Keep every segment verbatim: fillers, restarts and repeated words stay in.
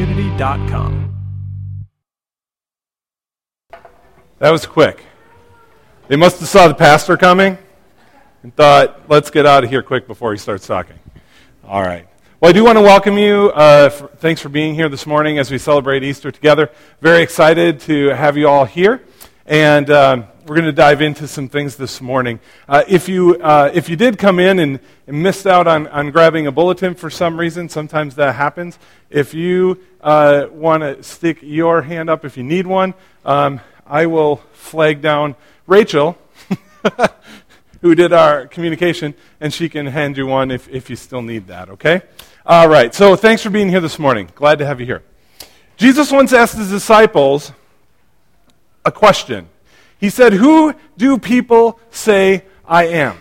community dot com. That was quick. They must have saw the pastor coming and thought, let's get out of here quick before he starts talking. All right. Well, I do want to welcome you. Uh, for, thanks for being here this morning as we celebrate Easter together. Very excited to have you all here. And um, we're going to dive into some things this morning. Uh, if you uh, if you did come in and, and missed out on, on grabbing a bulletin for some reason, sometimes that happens. If you uh, want to stick your hand up if you need one, um, I will flag down Rachel, who did our communication, and she can hand you one if, if you still need that, okay? All right, so thanks for being here this morning. Glad to have you here. Jesus once asked his disciples a question. He said, "Who do people say I am?"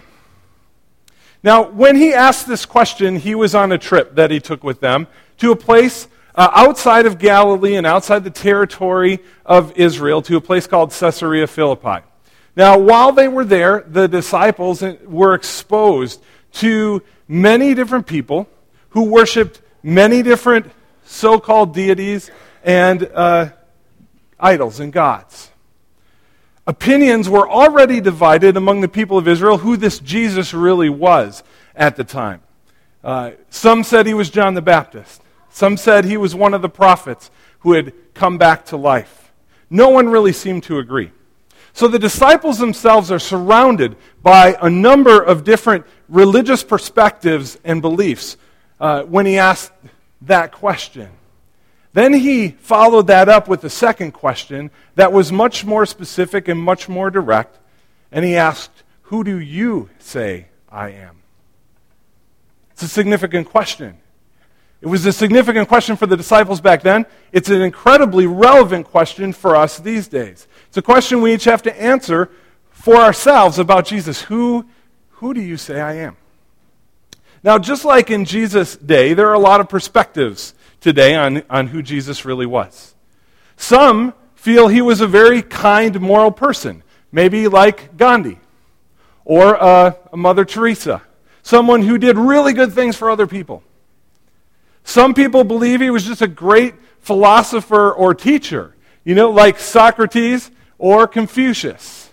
Now, when he asked this question, he was on a trip that he took with them to a place uh, outside of Galilee and outside the territory of Israel, to a place called Caesarea Philippi. Now, while they were there, the disciples were exposed to many different people who worshipped many different so-called deities and uh, idols and gods. Opinions were already divided among the people of Israel who this Jesus really was at the time. Uh, some said he was John the Baptist. Some said he was one of the prophets who had come back to life. No one really seemed to agree. So the disciples themselves are surrounded by a number of different religious perspectives and beliefs uh, when he asked that question. Then he followed that up with a second question that was much more specific and much more direct, and he asked, "Who do you say I am?" It's a significant question. It was a significant question for the disciples back then. It's an incredibly relevant question for us these days. It's a question we each have to answer for ourselves about Jesus. Who, who do you say I am? Now, just like in Jesus' day, there are a lot of perspectives today on, on who Jesus really was. Some feel he was a very kind, moral person, maybe like Gandhi or uh, a Mother Teresa, someone who did really good things for other people. Some people believe he was just a great philosopher or teacher, you know, like Socrates or Confucius.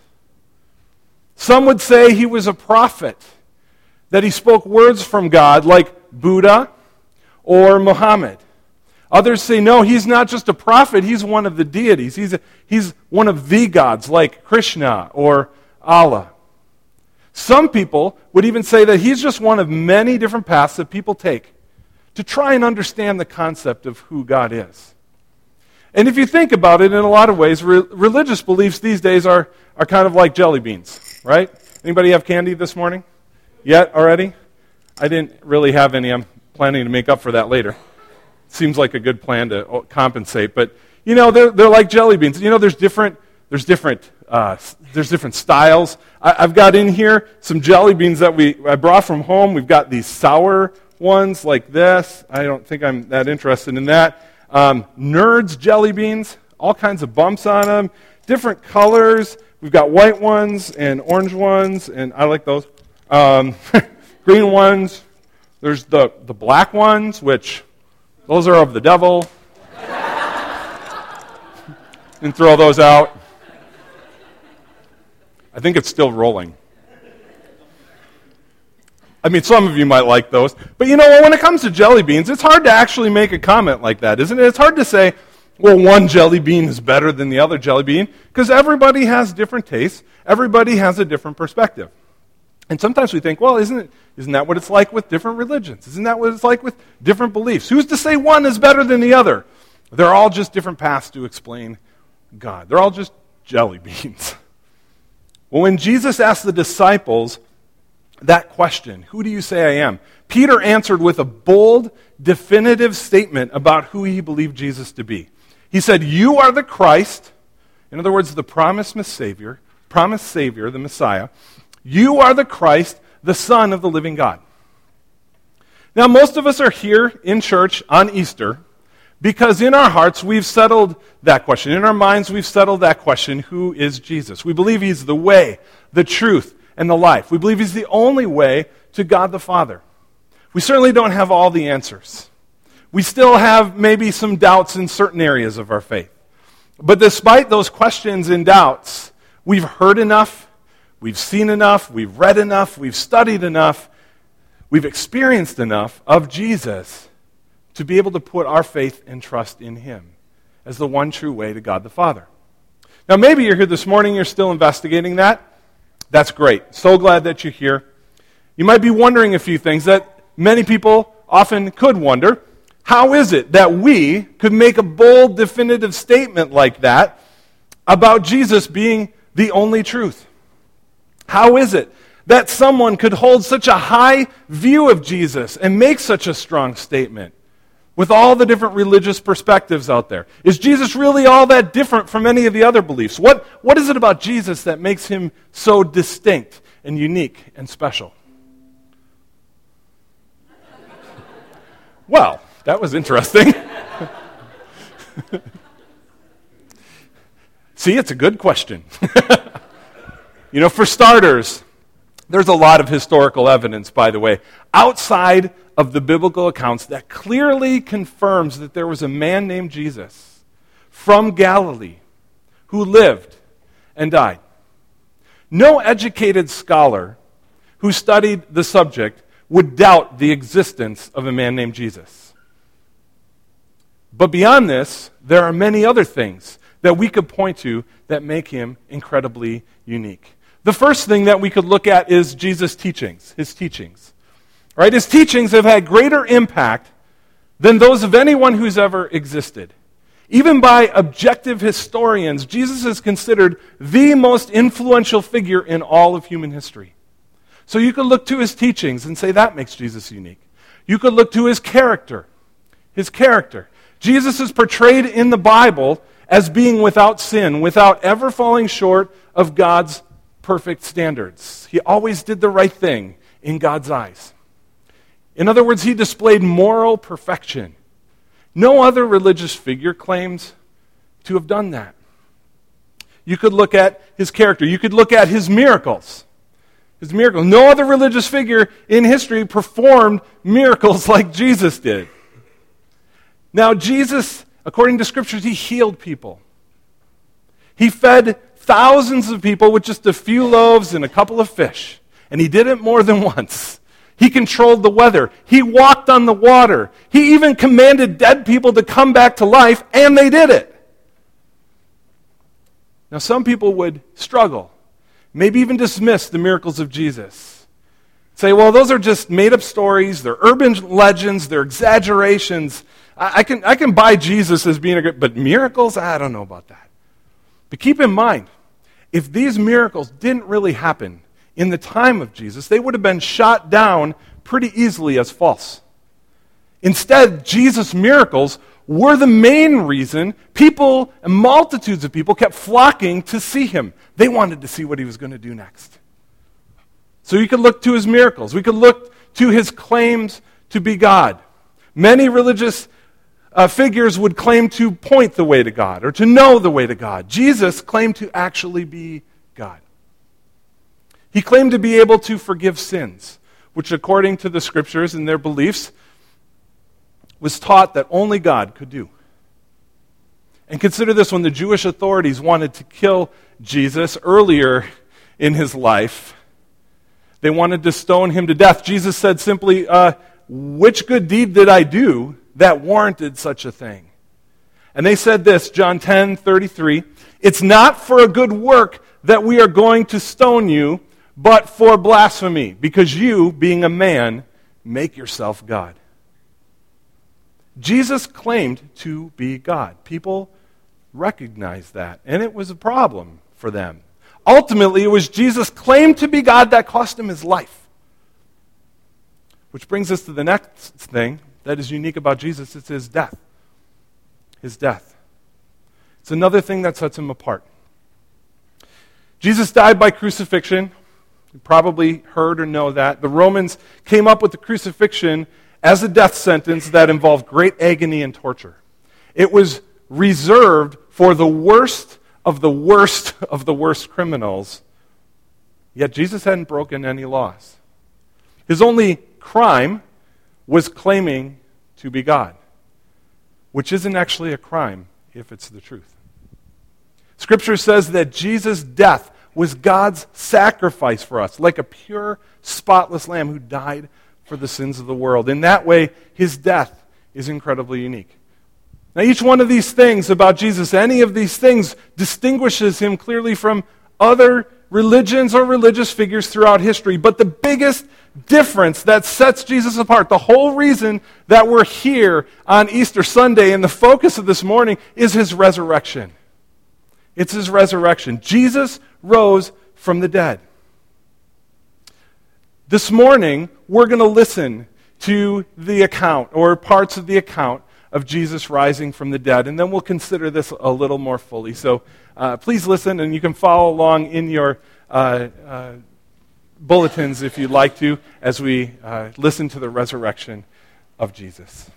Some would say he was a prophet, that he spoke words from God like Buddha or Muhammad. Others say, no, he's not just a prophet, he's one of the deities. He's, a, he's one of the gods like Krishna or Allah. Some people would even say that he's just one of many different paths that people take to try and understand the concept of who God is. And if you think about it, in a lot of ways, re- religious beliefs these days are, are kind of like jelly beans, right? Anybody have candy this morning? Yet already? I didn't really have any. I'm planning to make up for that later. Seems like a good plan to compensate, but you know they're they're like jelly beans. You know there's different there's different uh, there's different styles. I, I've got in here some jelly beans that we I brought from home. We've got these sour ones like this. I don't think I'm that interested in that. Um, Nerds jelly beans, all kinds of bumps on them, different colors. We've got white ones and orange ones, and I like those. Um, green ones. There's the the black ones, which those are of the devil. And throw those out. I think it's still rolling. I mean, some of you might like those. But you know, when it comes to jelly beans, it's hard to actually make a comment like that, isn't it? It's hard to say, well, one jelly bean is better than the other jelly bean, because everybody has different tastes. Everybody has a different perspective. And sometimes we think, well, isn't it, isn't that what it's like with different religions? Isn't that what it's like with different beliefs? Who's to say one is better than the other? They're all just different paths to explain God. They're all just jelly beans. Well, when Jesus asked the disciples that question, who do you say I am? Peter answered with a bold, definitive statement about who he believed Jesus to be. He said, "You are the Christ," in other words, the promised Savior, promised Savior, the Messiah. "You are the Christ, the Son of the living God." Now, most of us are here in church on Easter because in our hearts we've settled that question. In our minds we've settled that question, who is Jesus? We believe he's the way, the truth, and the life. We believe he's the only way to God the Father. We certainly don't have all the answers. We still have maybe some doubts in certain areas of our faith. But despite those questions and doubts, we've heard enough, we've seen enough, we've read enough, we've studied enough, we've experienced enough of Jesus to be able to put our faith and trust in him as the one true way to God the Father. Now, maybe you're here this morning, you're still investigating that. That's great. So glad that you're here. You might be wondering a few things that many people often could wonder. How is it that we could make a bold, definitive statement like that about Jesus being the only truth? How is it that someone could hold such a high view of Jesus and make such a strong statement with all the different religious perspectives out there? Is Jesus really all that different from any of the other beliefs? What, what is it about Jesus that makes him so distinct and unique and special? Well, that was interesting. See, it's a good question. You know, for starters, there's a lot of historical evidence, by the way, outside of the biblical accounts that clearly confirms that there was a man named Jesus from Galilee who lived and died. No educated scholar who studied the subject would doubt the existence of a man named Jesus. But beyond this, there are many other things that we could point to that make him incredibly unique. The first thing that we could look at is Jesus' teachings, his teachings. Right? His teachings have had greater impact than those of anyone who's ever existed. Even by objective historians, Jesus is considered the most influential figure in all of human history. So you could look to his teachings and say that makes Jesus unique. You could look to his character. His character. Jesus is portrayed in the Bible as being without sin, without ever falling short of God's perfect standards. He always did the right thing in God's eyes. In other words, he displayed moral perfection. No other religious figure claims to have done that. You could look at his character. You could look at his miracles. His miracles. No other religious figure in history performed miracles like Jesus did. Now, Jesus, according to scriptures, he healed people. He fed thousands of people with just a few loaves and a couple of fish. And he did it more than once. He controlled the weather. He walked on the water. He even commanded dead people to come back to life, and they did it. Now, some people would struggle, maybe even dismiss the miracles of Jesus. Say, well, those are just made-up stories. They're urban legends. They're exaggerations. I, I can, I can buy Jesus as being a good, but miracles? I don't know about that. But keep in mind, if these miracles didn't really happen in the time of Jesus, they would have been shot down pretty easily as false. Instead, Jesus' miracles were the main reason people and multitudes of people kept flocking to see him. They wanted to see what he was going to do next. So you could look to his miracles. We could look to his claims to be God. Many religious uh, figures would claim to point the way to God or to know the way to God. Jesus claimed to actually be God. He claimed to be able to forgive sins, which according to the scriptures and their beliefs was taught that only God could do. And consider this, when the Jewish authorities wanted to kill Jesus earlier in his life, they wanted to stone him to death. Jesus said simply, uh, which good deed did I do that warranted such a thing? And they said this, John ten thirty-three, it's not for a good work that we are going to stone you, but for blasphemy, because you, being a man, make yourself God. Jesus claimed to be God. People recognized that, and it was a problem for them. Ultimately, it was Jesus' claim to be God that cost him his life. Which brings us to the next thing that is unique about Jesus. It's his death. His death. It's another thing that sets him apart. Jesus died by crucifixion. You probably heard or know that. The Romans came up with the crucifixion as a death sentence that involved great agony and torture. It was reserved for the worst of the worst of the worst criminals. Yet Jesus hadn't broken any laws. His only crime was claiming to be God. which isn't actually a crime if it's the truth. Scripture says that Jesus' death was God's sacrifice for us, like a pure, spotless lamb who died for the sins of the world. In that way, his death is incredibly unique. Now, each one of these things about Jesus, any of these things, distinguishes him clearly from other religions or religious figures throughout history. But the biggest difference that sets Jesus apart, the whole reason that we're here on Easter Sunday and the focus of this morning, is his resurrection. It's his resurrection. Jesus rose from the dead. This morning, we're going to listen to the account, or parts of the account, of Jesus rising from the dead, and then we'll consider this a little more fully. So uh, please listen, and you can follow along in your uh, uh, bulletins if you'd like to, as we uh, listen to the resurrection of Jesus.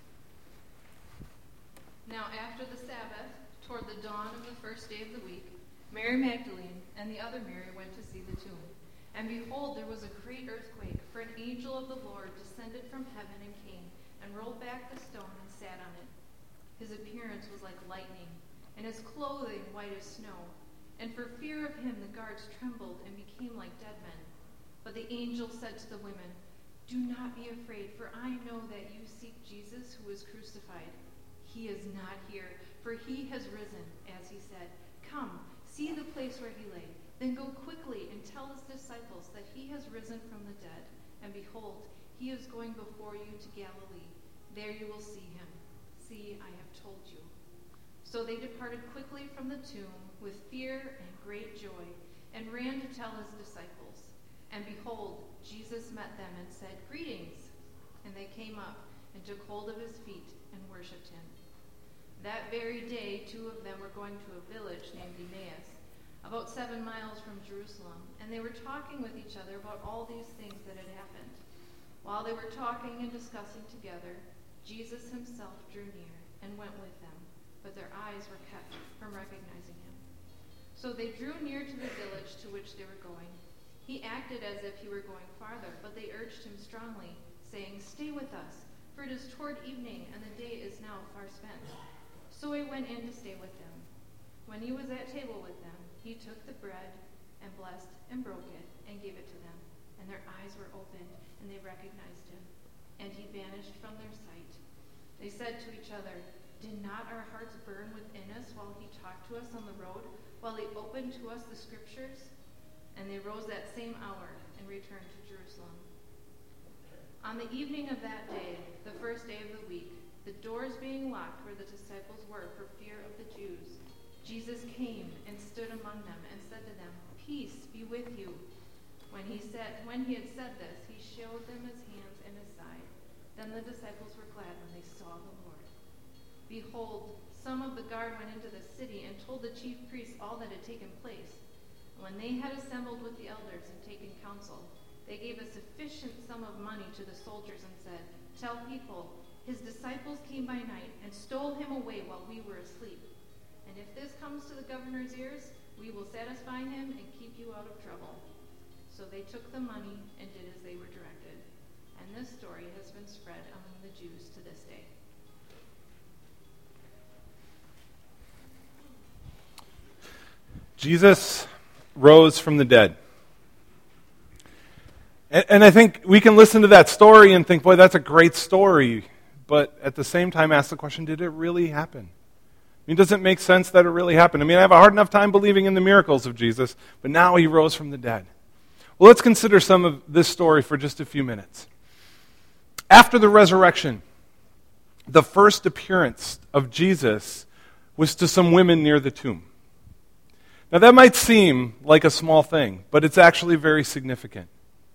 Now after the Sabbath, toward the dawn of the first day of the week, Mary Magdalene and the other Mary went to see the tomb. And behold, there was a great earthquake, for an angel of the Lord descended from heaven and came, and rolled back the stone and sat on it. His appearance was like lightning, and his clothing white as snow. And for fear of him the guards trembled and became like dead men. But the angel said to the women, "Do not be afraid, for I know that you seek Jesus who was crucified. He is not here, for he has risen, as he said. Come, see the place where he lay. Then go quickly and tell his disciples that he has risen from the dead. And behold, he is going before you to Galilee. There you will see him. See, I have told you." So they departed quickly from the tomb with fear and great joy, and ran to tell his disciples. And behold, Jesus met them and said, "Greetings." And they came up and took hold of his feet and worshipped him. That very day, two of them were going to a village named Emmaus, about seven miles from Jerusalem, and they were talking with each other about all these things that had happened. While they were talking and discussing together, Jesus himself drew near and went with them, but their eyes were kept from recognizing him. So they drew near to the village to which they were going. He acted as if he were going farther, but they urged him strongly, saying, "Stay with us, for it is toward evening, and the day is now far spent." So he went in to stay with them. When he was at table with them, he took the bread and blessed and broke it and gave it to them. And their eyes were opened, and they recognized him. And he vanished from their sight. They said to each other, "Did not our hearts burn within us while he talked to us on the road, while he opened to us the scriptures?" And they rose that same hour and returned to Jerusalem. On the evening of that day, the first day of the week, the doors being locked where the disciples were for fear of the Jews, Jesus came and stood among them and said to them, "Peace be with you." When he said, when he had said this, he showed them his hands and his side. Then the disciples were glad when they saw the Lord. Behold, some of the guard went into the city and told the chief priests all that had taken place. And when they had assembled with the elders and taken counsel, they gave a sufficient sum of money to the soldiers and said, "Tell people, his disciples came by night and stole him away while we were asleep. And if this comes to the governor's ears, we will satisfy him and keep you out of trouble." So they took the money and did as they were directed. And this story has been spread among the Jews to this day. Jesus rose from the dead. And, and I think we can listen to that story and think, boy, that's a great story. But at the same time ask the question, did it really happen? I mean, does it make sense that it really happened? I mean, I have a hard enough time believing in the miracles of Jesus, but now he rose from the dead. Well, let's consider some of this story for just a few minutes. After the resurrection, the first appearance of Jesus was to some women near the tomb. Now, that might seem like a small thing, but it's actually very significant.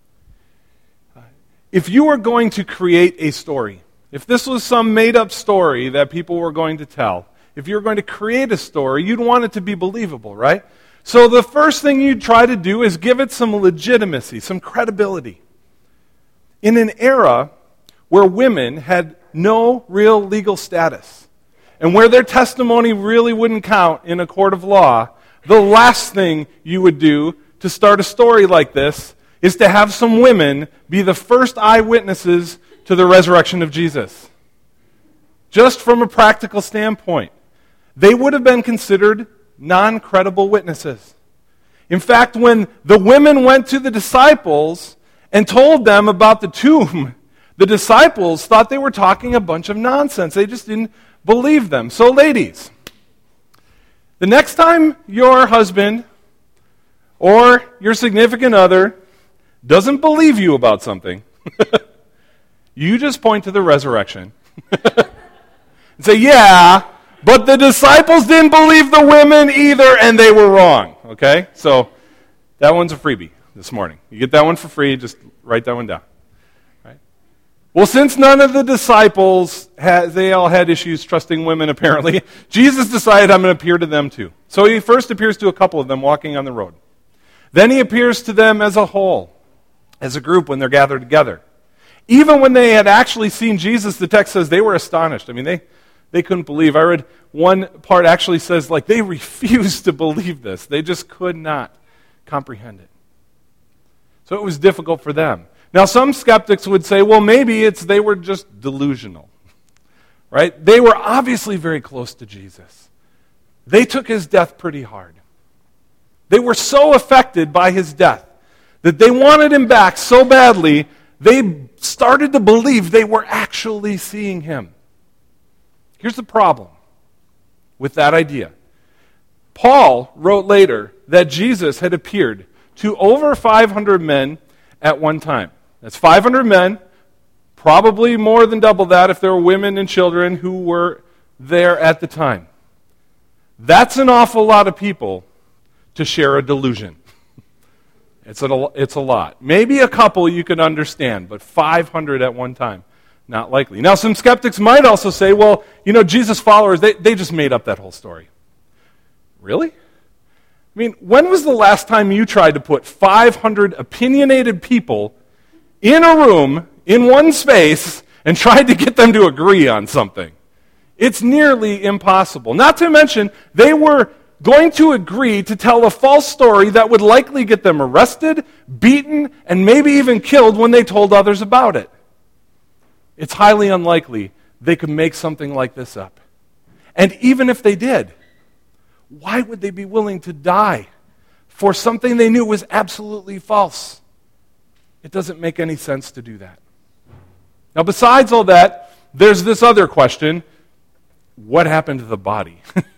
If you were going to create a story, if this was some made-up story that people were going to tell, if you were going to create a story, you'd want it to be believable, right? So the first thing you'd try to do is give it some legitimacy, some credibility. In an era where women had no real legal status, and where their testimony really wouldn't count in a court of law, the last thing you would do to start a story like this is to have some women be the first eyewitnesses to the resurrection of Jesus. just from a practical standpoint. They would have been considered non-credible witnesses. In fact, when the women went to the disciples and told them about the tomb, the disciples thought they were talking a bunch of nonsense. They just didn't believe them. So ladies, the next time your husband or your significant other doesn't believe you about something, you just point to the resurrection and say, yeah, but the disciples didn't believe the women either, and they were wrong. Okay? So that one's a freebie this morning. You get that one for free, just write that one down. Right? Well, since none of the disciples, had, they all had issues trusting women apparently, Jesus decided I'm going to appear to them too. So he first appears to a couple of them walking on the road. Then he appears to them as a whole, as a group when they're gathered together. Even when they had actually seen Jesus, the text says they were astonished. I mean, they, they couldn't believe. I read one part actually says, like, they refused to believe this. They just could not comprehend it. So it was difficult for them. Now, some skeptics would say, well, maybe it's they were just delusional, right? They were obviously very close to Jesus. They took his death pretty hard. They were so affected by his death that they wanted him back so badly, they started to believe they were actually seeing him. Here's the problem with that idea. Paul wrote later that Jesus had appeared to over five hundred men at one time. That's five hundred men, probably more than double that if there were women and children who were there at the time. That's an awful lot of people to share a delusion. It's a, it's a lot. Maybe a couple you could understand, but five hundred at one time, not likely. Now, some skeptics might also say, well, you know, Jesus' followers, they, they just made up that whole story. Really? I mean, when was the last time you tried to put five hundred opinionated people in a room, in one space, and tried to get them to agree on something? It's nearly impossible. Not to mention, they were going to agree to tell a false story that would likely get them arrested, beaten, and maybe even killed when they told others about it. It's highly unlikely they could make something like this up. And even if they did, why would they be willing to die for something they knew was absolutely false? It doesn't make any sense to do that. Now, besides all that, there's this other question. What happened to the body?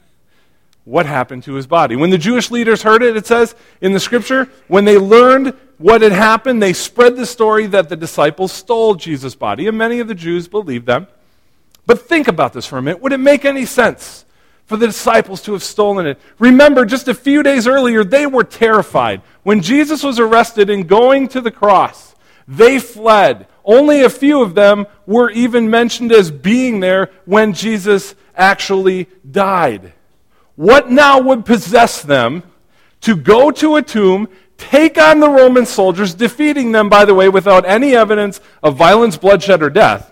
What happened to his body? When the Jewish leaders heard it, it says in the scripture, when they learned what had happened, they spread the story that the disciples stole Jesus' body, and many of the Jews believed them. But think about this for a minute. Would it make any sense for the disciples to have stolen it? Remember, just a few days earlier, they were terrified. When Jesus was arrested and going to the cross, they fled. Only a few of them were even mentioned as being there when Jesus actually died. What now would possess them to go to a tomb, take on the Roman soldiers, defeating them, by the way, without any evidence of violence, bloodshed, or death,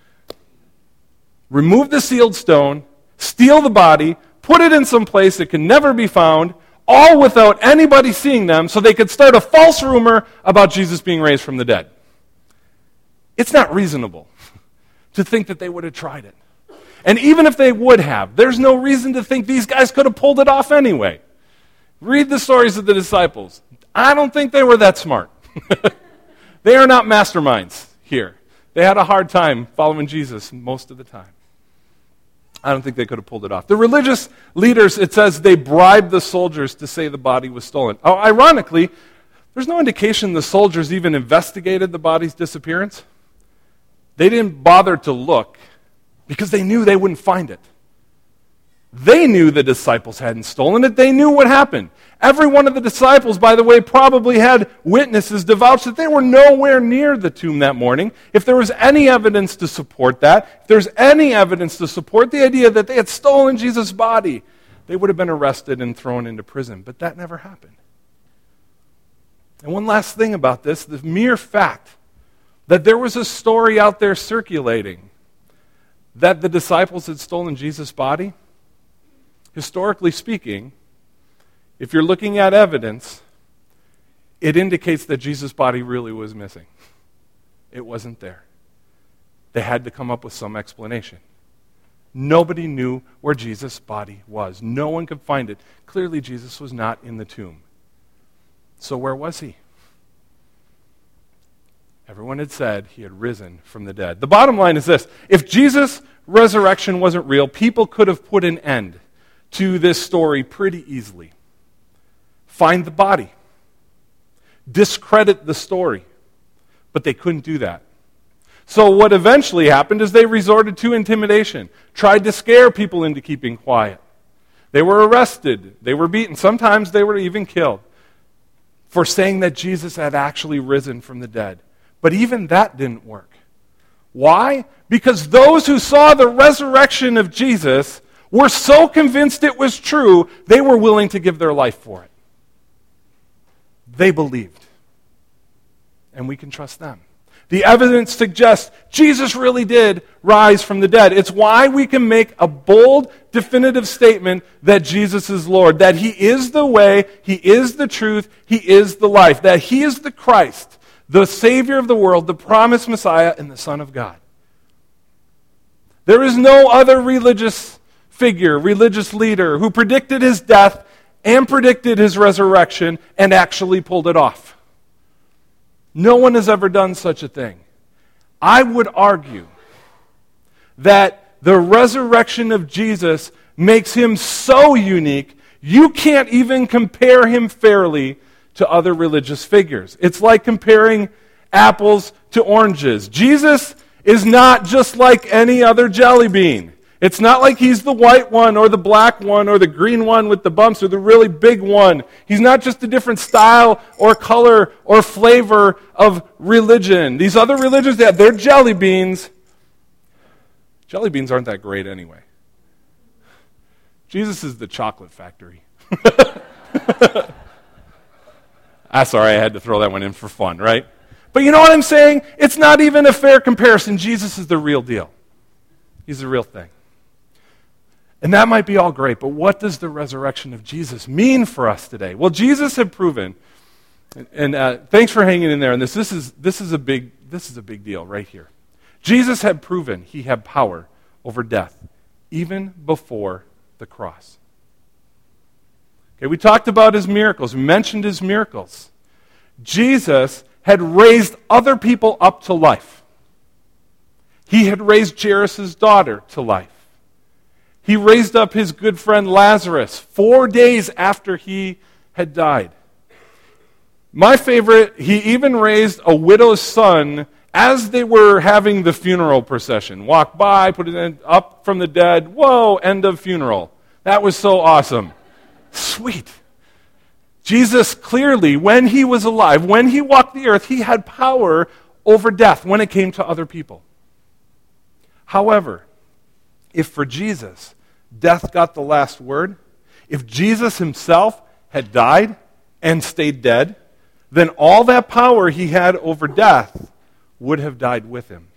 remove the sealed stone, steal the body, put it in some place that can never be found, all without anybody seeing them, so they could start a false rumor about Jesus being raised from the dead? It's not reasonable to think that they would have tried it. And even if they would have, there's no reason to think these guys could have pulled it off anyway. Read the stories of the disciples. I don't think they were that smart. They are not masterminds here. They had a hard time following Jesus most of the time. I don't think they could have pulled it off. The religious leaders, it says, they bribed the soldiers to say the body was stolen. Oh, ironically, there's no indication the soldiers even investigated the body's disappearance. They didn't bother to look because they knew they wouldn't find it. They knew the disciples hadn't stolen it. They knew what happened. Every one of the disciples, by the way, probably had witnesses to vouch that they were nowhere near the tomb that morning. If there was any evidence to support that, if there's any evidence to support the idea that they had stolen Jesus' body, they would have been arrested and thrown into prison. But that never happened. And one last thing about this, the mere fact that there was a story out there circulating that the disciples had stolen Jesus' body, historically speaking, if you're looking at evidence, it indicates that Jesus' body really was missing. It wasn't there. They had to come up with some explanation. Nobody knew where Jesus' body was. No one could find it. Clearly, Jesus was not in the tomb. So where was he? Everyone had said he had risen from the dead. The bottom line is this. If Jesus' resurrection wasn't real, people could have put an end to this story pretty easily. Find the body. Discredit the story. But they couldn't do that. So what eventually happened is they resorted to intimidation, tried to scare people into keeping quiet. They were arrested. They were beaten. Sometimes they were even killed for saying that Jesus had actually risen from the dead. But even that didn't work. Why? Because those who saw the resurrection of Jesus were so convinced it was true, they were willing to give their life for it. They believed. And we can trust them. The evidence suggests Jesus really did rise from the dead. It's why we can make a bold, definitive statement that Jesus is Lord, that he is the way, he is the truth, he is the life, that he is the Christ, the Savior of the world, the promised Messiah, and the Son of God. There is no other religious figure, religious leader who predicted his death and predicted his resurrection and actually pulled it off. No one has ever done such a thing. I would argue that the resurrection of Jesus makes him so unique, you can't even compare him fairly to other religious figures. It's like comparing apples to oranges. Jesus is not just like any other jelly bean. It's not like he's the white one or the black one or the green one with the bumps or the really big one. He's not just a different style or color or flavor of religion. These other religions, yeah, they're jelly beans. Jelly beans aren't that great anyway. Jesus is the chocolate factory. Ah, sorry, I had to throw that one in for fun, right? But you know what I'm saying? It's not even a fair comparison. Jesus is the real deal. He's the real thing. And that might be all great, but what does the resurrection of Jesus mean for us today? Well, Jesus had proven, and, and uh, thanks for hanging in there on this. This is this is a big this is a big deal right here. Jesus had proven he had power over death, even before the cross. Okay, we talked about his miracles. We mentioned his miracles. Jesus had raised other people up to life. He had raised Jairus' daughter to life. He raised up his good friend Lazarus four days after he had died. My favorite, he even raised a widow's son as they were having the funeral procession. Walk by, put it up from the dead. Whoa, end of funeral. That was so awesome. Sweet. Jesus clearly, when he was alive, when he walked the earth, he had power over death when it came to other people. However, if for Jesus, death got the last word, if Jesus himself had died and stayed dead, then all that power he had over death would have died with him.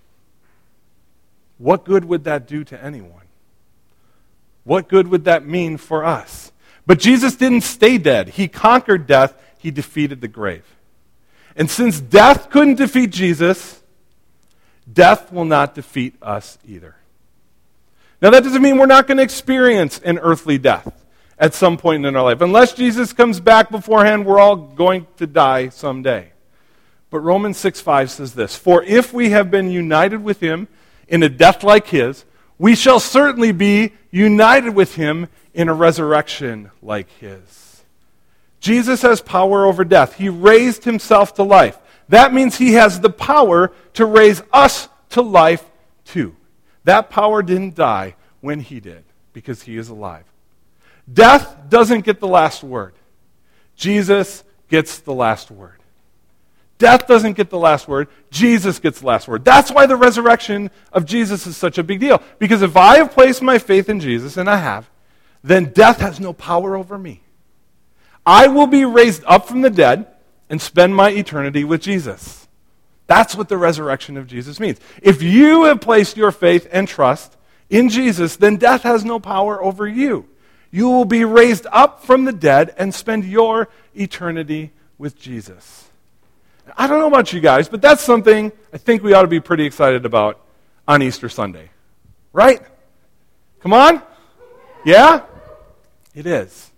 What good would that do to anyone? What good would that mean for us? But Jesus didn't stay dead. He conquered death. He defeated the grave. And since death couldn't defeat Jesus, death will not defeat us either. Now, that doesn't mean we're not going to experience an earthly death at some point in our life. Unless Jesus comes back beforehand, we're all going to die someday. But Romans six five says this, "For if we have been united with him in a death like his, we shall certainly be united with him in a resurrection like his." Jesus has power over death. He raised himself to life. That means he has the power to raise us to life too. That power didn't die when he did, because he is alive. Death doesn't get the last word. Jesus gets the last word. Death doesn't get the last word. Jesus gets the last word. That's why the resurrection of Jesus is such a big deal. Because if I have placed my faith in Jesus, and I have, then death has no power over me. I will be raised up from the dead and spend my eternity with Jesus. That's what the resurrection of Jesus means. If you have placed your faith and trust in Jesus, then death has no power over you. You will be raised up from the dead and spend your eternity with Jesus. I don't know about you guys, but that's something I think we ought to be pretty excited about on Easter Sunday. Right? Come on? Yeah? It is.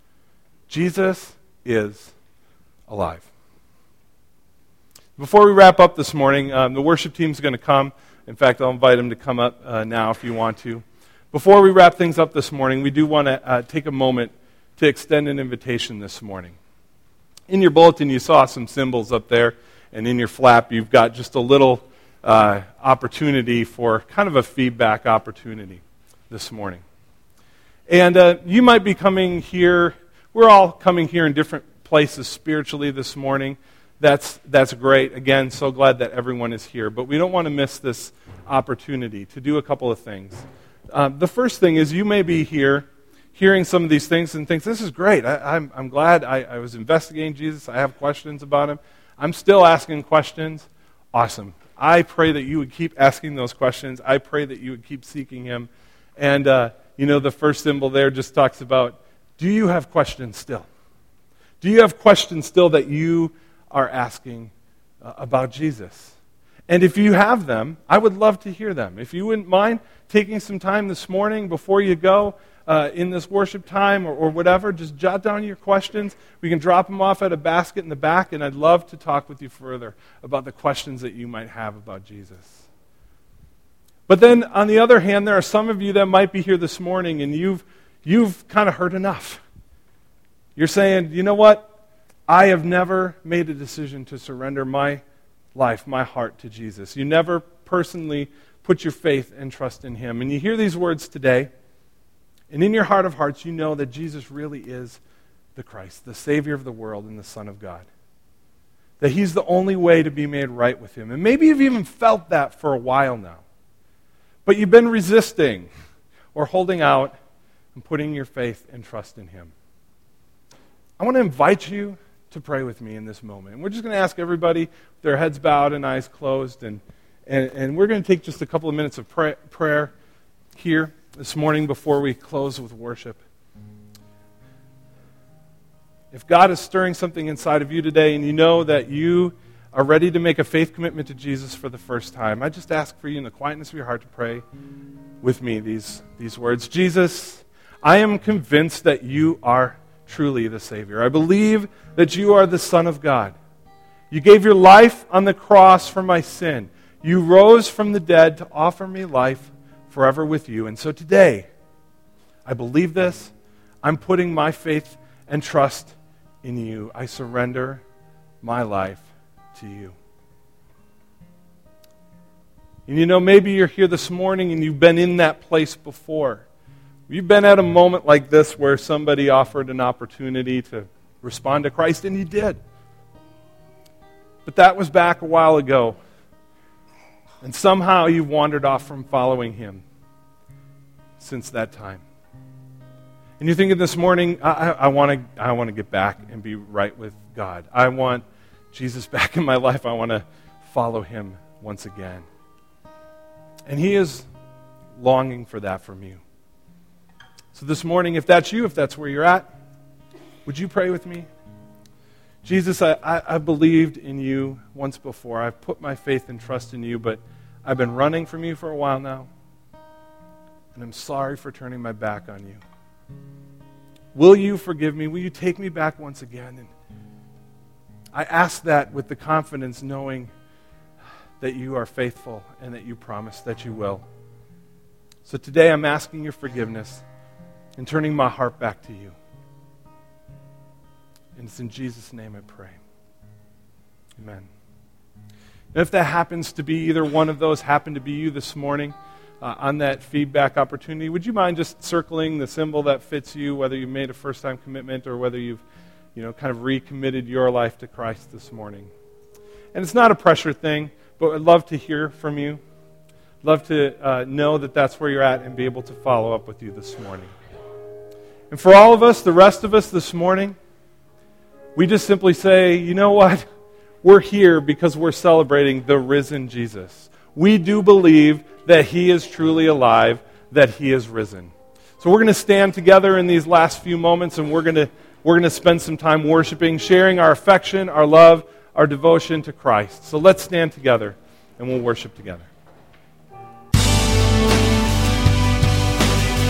Jesus is alive. Before we wrap up this morning, um, the worship team's going to come. In fact, I'll invite them to come up uh, now if you want to. Before we wrap things up this morning, we do want to uh, take a moment to extend an invitation this morning. In your bulletin, you saw some symbols up there, and in your flap, you've got just a little uh, opportunity for kind of a feedback opportunity this morning. And uh, you might be coming here. We're all coming here in different places spiritually this morning. That's, that's great. Again, so glad that everyone is here. But we don't want to miss this opportunity to do a couple of things. Um, the first thing is you may be here hearing some of these things and think, this is great. I, I'm, I'm glad I, I was investigating Jesus. I have questions about him. I'm still asking questions. Awesome. I pray that you would keep asking those questions. I pray that you would keep seeking him. And, uh, you know, the first symbol there just talks about, do you have questions still? Do you have questions still that you are asking uh, about Jesus? And if you have them, I would love to hear them. If you wouldn't mind taking some time this morning before you go uh, in this worship time or, or whatever, just jot down your questions. We can drop them off at a basket in the back, and I'd love to talk with you further about the questions that you might have about Jesus. But then, on the other hand, there are some of you that might be here this morning, and you've, you've kind of heard enough. You're saying, you know what? I have never made a decision to surrender my life, my heart to Jesus. You never personally put your faith and trust in him. And you hear these words today, and in your heart of hearts, you know that Jesus really is the Christ, the Savior of the world and the Son of God. That he's the only way to be made right with him. And maybe you've even felt that for a while now. But you've been resisting or holding out and putting your faith and trust in him. I want to invite you to pray with me in this moment. And we're just going to ask everybody with their heads bowed and eyes closed, and, and, and we're going to take just a couple of minutes of pray, prayer here this morning before we close with worship. If God is stirring something inside of you today and you know that you are ready to make a faith commitment to Jesus for the first time, I just ask for you in the quietness of your heart to pray with me these, these words. Jesus, I am convinced that you are truly the Savior. I believe that you are the Son of God. You gave your life on the cross for my sin. You rose from the dead to offer me life forever with you. And so today, I believe this. I'm putting my faith and trust in you. I surrender my life to you. And you know, maybe you're here this morning and you've been in that place before. You've been at a moment like this where somebody offered an opportunity to respond to Christ, and you did. But that was back a while ago. And somehow you've wandered off from following him since that time. And you're thinking this morning, I, I want to I want to get back and be right with God. I want Jesus back in my life. I want to follow him once again. And he is longing for that from you. So this morning, if that's you, if that's where you're at, would you pray with me? Jesus, I, I, I believed in you once before. I've put my faith and trust in you, but I've been running from you for a while now. And I'm sorry for turning my back on you. Will you forgive me? Will you take me back once again? And I ask that with the confidence, knowing that you are faithful and that you promise that you will. So today I'm asking your forgiveness and turning my heart back to you. And it's in Jesus' name I pray. Amen. And if that happens to be either one of those, happen to be you this morning uh, on that feedback opportunity, would you mind just circling the symbol that fits you, whether you made a first-time commitment or whether you've you know, kind of recommitted your life to Christ this morning? And it's not a pressure thing, but I'd love to hear from you. Love to uh, know that that's where you're at and be able to follow up with you this morning. And for all of us, the rest of us this morning, we just simply say, you know what? We're here because we're celebrating the risen Jesus. We do believe that he is truly alive, that he is risen. So we're going to stand together in these last few moments, and we're going to we're going to spend some time worshiping, sharing our affection, our love, our devotion to Christ. So let's stand together, and we'll worship together.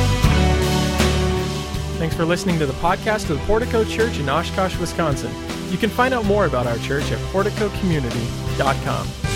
Thanks for listening to the podcast of the Portico Church in Oshkosh, Wisconsin. You can find out more about our church at portico community dot com.